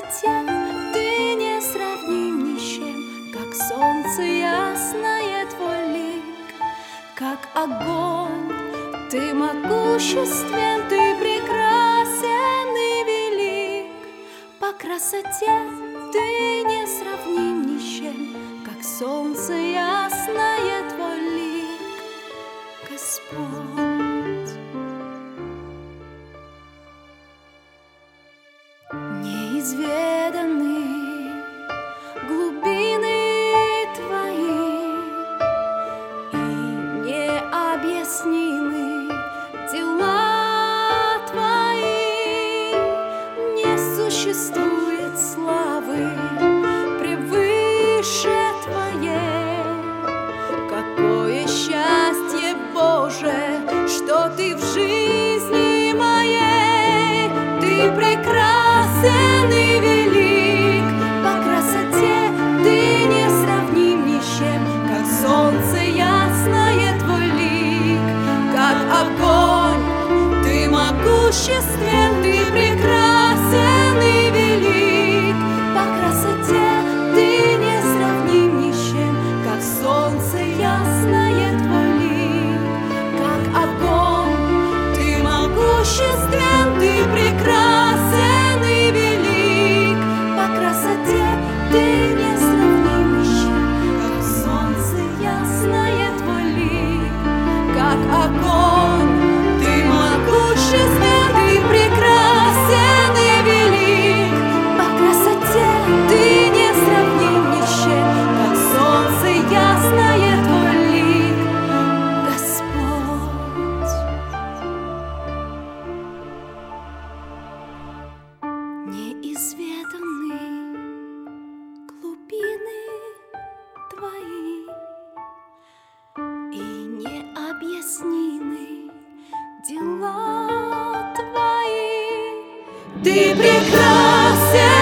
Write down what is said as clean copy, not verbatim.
красоте ты не сравним ни с чем, как солнце ясное твой лик, как огонь ты могуществен, ты прекрасен и велик. По красоте ты не сравним ни с чем, как солнце ясное твой лик, Господь. Неизведаны глубины твои, и необъяснимы дела твои. Не существует славы превыше твоей. Какое счастье, Боже, что ты в жизни моей. Ты прекрасен и велик, по красоте ты не сравним ни с чем, как солнце ясное твой лик, как огонь ты могуществен, ты прекрасен и велик. По красоте ты не сравним ни с чем, как солнце ясное твой лик, как огонь ты могуществен, ты прекрасен и велик. По красоте ты не сравним ни с чем, как солнце ясное твой лик, как огонь ты могуществен, ты прекрасен и велик. По красоте ты не сравним ни с чем, как солнце ясное твой лик, Господь. Неизведанны глубины твои, и необъяснимы дела твои. Ты прекрасен